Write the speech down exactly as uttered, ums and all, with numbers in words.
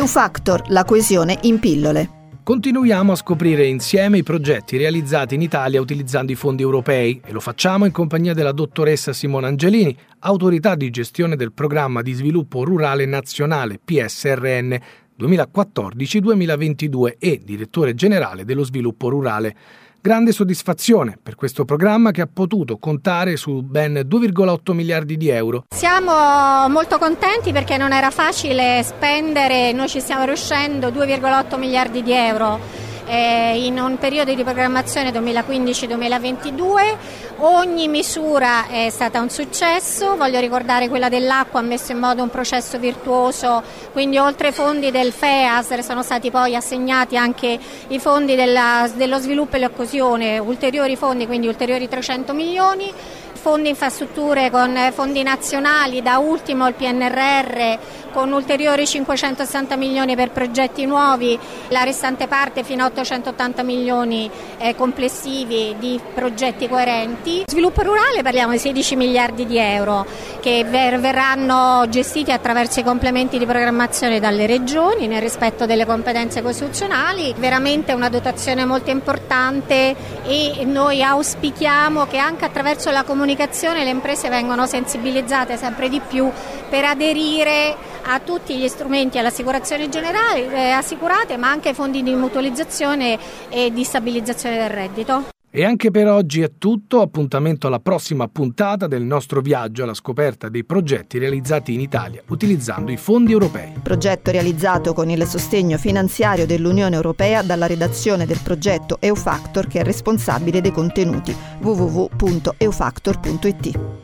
Eufactor, la coesione in pillole. Continuiamo a scoprire insieme i progetti realizzati in Italia utilizzando i fondi europei e lo facciamo in compagnia della dottoressa Simona Angelini, autorità di gestione del programma di sviluppo rurale nazionale P S R N duemilaquattordici duemilaventidue e direttore generale dello sviluppo rurale. Grande soddisfazione per questo programma che ha potuto contare su ben due virgola otto miliardi di euro. Siamo molto contenti perché non era facile spendere, noi ci stiamo riuscendo, due virgola otto miliardi di euro eh, in un periodo di programmazione duemilaquindici duemilaventidue. Ogni misura è stata un successo, voglio ricordare quella dell'acqua, ha messo in moto un processo virtuoso, quindi oltre ai fondi del F E A S sono stati poi assegnati anche i fondi della, dello sviluppo e la coesione, ulteriori fondi, quindi ulteriori trecento milioni, fondi infrastrutture con fondi nazionali, da ultimo il P N R R con ulteriori cinquecentosessanta milioni per progetti nuovi, la restante parte fino a ottocentottanta milioni eh, complessivi di progetti coerenti. Sviluppo rurale parliamo di sedici miliardi di euro che ver- verranno gestiti attraverso i complementi di programmazione dalle regioni nel rispetto delle competenze costituzionali, veramente una dotazione molto importante e noi auspichiamo che anche attraverso la comunicazione le imprese vengano sensibilizzate sempre di più per aderire a tutti gli strumenti all'assicurazione generale, eh, assicurate, ma anche ai fondi di mutualizzazione e di stabilizzazione del reddito. E anche per oggi è tutto, appuntamento alla prossima puntata del nostro viaggio alla scoperta dei progetti realizzati in Italia utilizzando i fondi europei. Progetto realizzato con il sostegno finanziario dell'Unione Europea dalla redazione del progetto Eufactor che è responsabile dei contenuti w w w punto eufactor punto i t.